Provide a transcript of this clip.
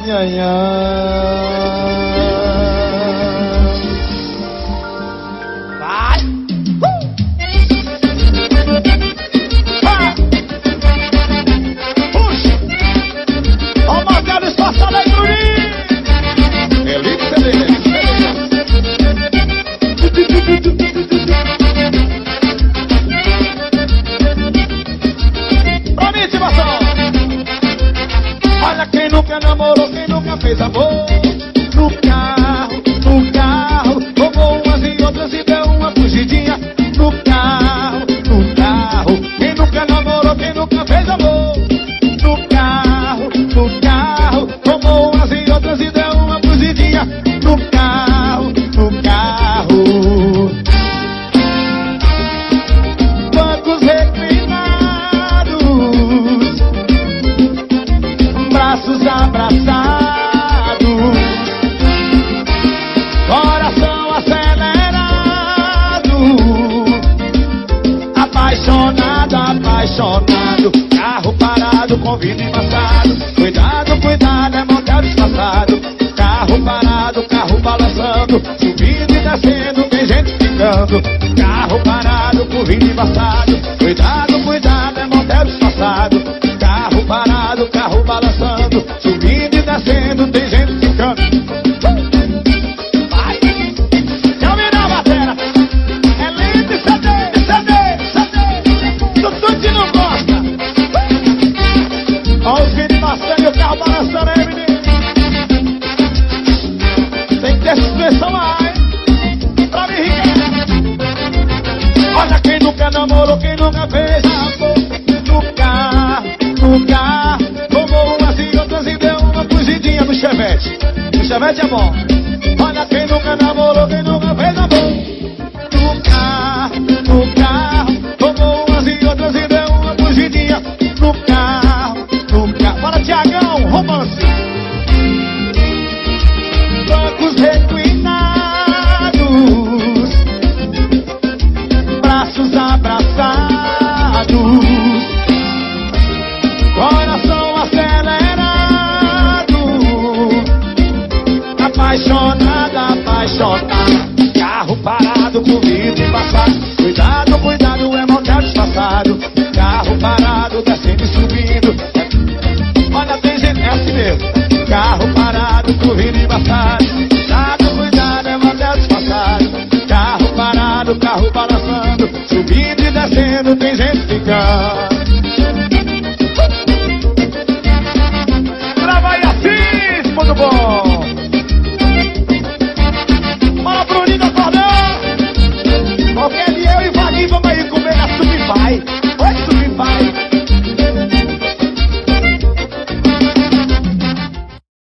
Vai! Puxa! Ó o marcado espaçado aí, Bruninho! Elite CD. Pra mim, Tibação! Olha quem nunca namorou, quem nunca fez amor. No carro, roubou umas e outras e deu uma fugidinha. No carro. Quem nunca namorou, quem nunca fez amor. No carro, roubou umas e outras e deu uma fugidinha. No carro. Bancos reclinados, braços abraçados, coração acelerado, apaixonado, carro parado com vidro embaçado. Cuidado, é motel disfarçado. Carro parado, carro balançando, subindo e descendo, tem gente ficando. Carro parado com vidro embaçado. Cuidado, é motel disfarçado. Carro parado, carro balançando, subindo e descendo, tem gente ficando. Vai! Eu me dá a batera. É lindo CD. Tudo que não gosta. Ó os vídeos passando e o carro balançando aí, menino. Tem que ter suspensão lá, hein? Pra me enriquecer. Olha quem nunca namorou, quem nunca fez amor. No carro, roubou umas e outras e deu uma fugidinha no Chevette. O Chevette é bom. Olha quem nunca namorou, quem nunca fez amor. No carro, roubou umas e outras e deu uma fugidinha. No carro. Bora, Tiagão, romance. Bancos reclinados, braços abraçados, coração acelerado, apaixonado, carro parado com vidro embaçado. Cuidado, é motel disfarçado. Carro parado, descendo e subindo. Olha, tem gente, é assim mesmo. Carro parado com vidro embaçado. Cuidado, é motel disfarçado. Carro parado, carro balançando, subindo e descendo, tem gente ficando.